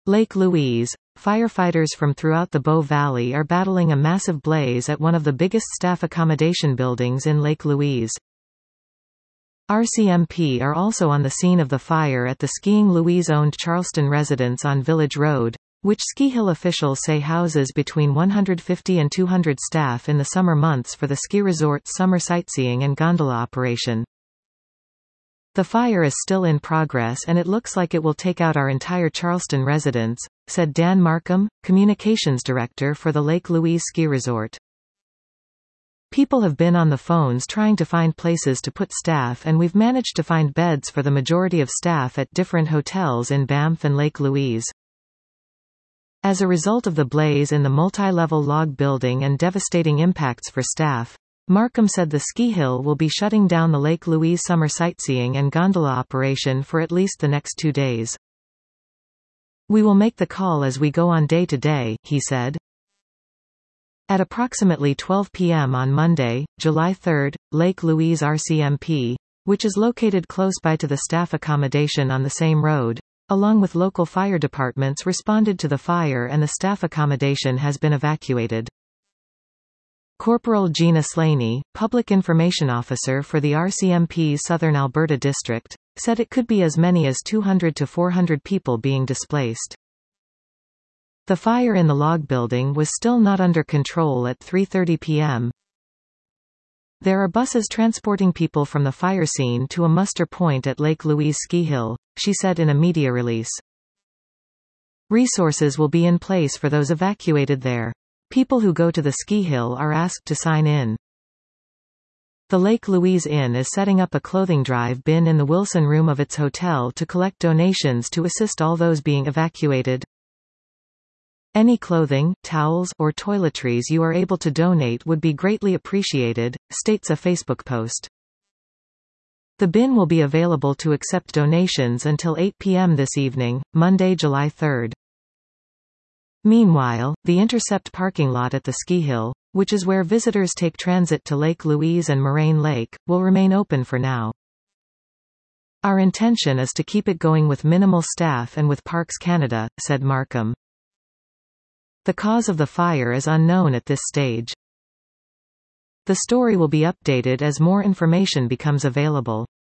Lake Louise. Firefighters from throughout the Bow Valley are battling a massive blaze at one of the biggest staff accommodation buildings in Lake Louise. RCMP are also on the scene of the fire at the Skiing Louise-owned Charleston residence on Village Road, which Ski Hill officials say houses between 150 and 200 staff in the summer months for the ski resort's summer sightseeing and gondola operation. The fire is still in progress and it looks like it will take out our entire Charleston residence, said Dan Markham, communications director for the Lake Louise Ski Resort. People have been on the phones trying to find places to put staff, and we've managed to find beds for the majority of staff at different hotels in Banff and Lake Louise. As a result of the blaze in the multi-level log building and devastating impacts for staff, Markham said the Ski Hill will be shutting down the Lake Louise summer sightseeing and gondola operation for at least the next 2 days. We will make the call as we go on day to day, he said. At approximately 12 p.m. on Monday, July 3, Lake Louise RCMP, which is located close by to the staff accommodation on the same road, along with local fire departments responded to the fire and the staff accommodation has been evacuated. Corporal Gina Slaney, Public Information Officer for the RCMP's Southern Alberta District, said it could be as many as 200 to 400 people being displaced. The fire in the log building was still not under control at 3:30 p.m. There are buses transporting people from the fire scene to a muster point at Lake Louise Ski Hill, she said in a media release. Resources will be in place for those evacuated there. People who go to the ski hill are asked to sign in. The Lake Louise Inn is setting up a clothing drive bin in the Wilson room of its hotel to collect donations to assist all those being evacuated. Any clothing, towels, or toiletries you are able to donate would be greatly appreciated, states a Facebook post. The bin will be available to accept donations until 8 p.m. this evening, Monday, July 3. Meanwhile, the Intercept parking lot at the ski hill, which is where visitors take transit to Lake Louise and Moraine Lake, will remain open for now. Our intention is to keep it going with minimal staff and with Parks Canada, said Markham. The cause of the fire is unknown at this stage. The story will be updated as more information becomes available.